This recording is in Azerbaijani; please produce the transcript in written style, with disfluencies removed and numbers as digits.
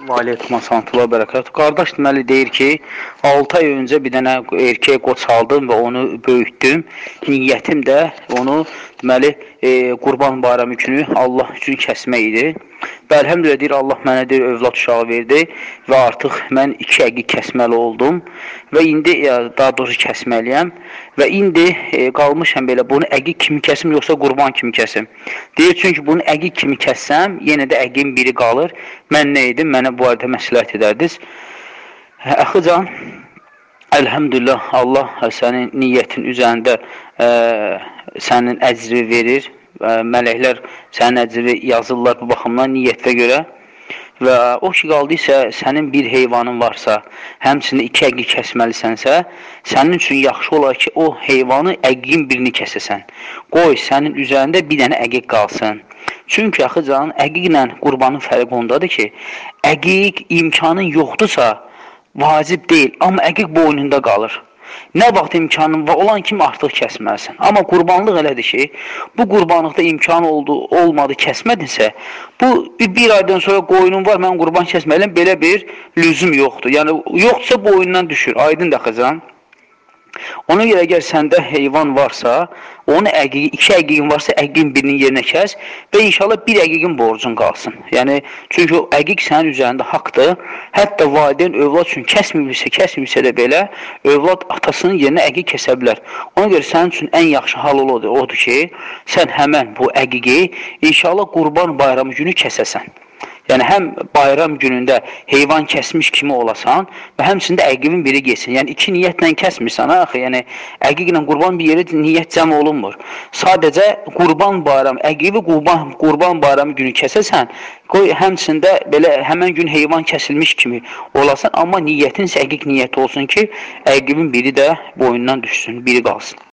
Və aleykum assalam bərəkət. Qardaş deməli deyir ki, 6 ay öncə bir dənə erkək qoç aldım və onu böyütdüm. Niyyətim də onu deməli Qurban bayramı günü Allah üçün kəsmək idi. Və əlhəmdülillah deyir Allah mənə deyir övlad uşağı verdi və artıq mən 2 əqiq kəsməli oldum və indi daha doğrusu kəsməliyəm və indi qalmışam belə bunu əqiq kimi kəsim yoxsa qurban kimi kəsim. Deyir çünki bunu əqiq kimi kəssəm yenə də əqiqin biri qalır. Mən nə edim? Mənə bu arada məsləhət edərdiniz. Əxican, əlhəmdülillah Allah sənin niyyətin üzərində sənin əcri verir. Mələklər sənin əcri yazırlar bu baxımdan niyyətə görə. Və o ki qaldıysa, sənin bir heyvanın varsa, həmçinin 2 əqiq kəsməlisənsə, sənin üçün yaxşı olar ki, o heyvanı əqiqin birini kəsəsən. Qoy, sənin üzərində bir dənə əqiq qalsın. Çünki axıcan, əqiqlə qurbanın fərqi ondadır ki, əqiq imkanın yoxdursa, vacib deyil, amma əqiq boynunda qalır. Nə vaxt imkanın var, olan kimi artıq kəsməlisən. Amma qurbanlıq elədir ki, bu qurbanlıqda imkan olmadı, kəsmədinsə, bu bir aydan sonra qoyunun var, mən qurban kəsməliyəm, belə bir lüzum yoxdur. Yəni, yoxdursa boyundan düşür, aydın da xızan. Ona görə əgər səndə heyvan varsa, onu 2 əqiqin varsa, əqiqin birinin yerinə kəs və inşallah bir əqiqin borcun qalsın. Yəni, çünki o əqiq sənin üzərində haqdır. Hətta valideyn övlad üçün kəsmirsə də belə, övlad atasının yerinə əqiq kəsə bilər. Ona görə sənin üçün ən yaxşı hal odur ki, sən həmən bu əqiqi inşallah qurban bayramı günü kəsəsən. Yəni, həm bayram günündə heyvan kəsmiş kimi olasan və həmçində əqiqin biri geçsin. Yəni, 2 niyyətlə kəsmirsən, axı. Yəni, əqiqlə qurban bir yeri niyyət cəm olunmur. Sadəcə, qurban bayramı, əqiqi qurban bayramı günü kəsəsən, qoy həmçində belə həmən gün heyvan kəsilmiş kimi olasan, amma niyyətin isə əqiq niyyəti olsun ki, əqiqin biri də boyundan düşsün, biri qalsın.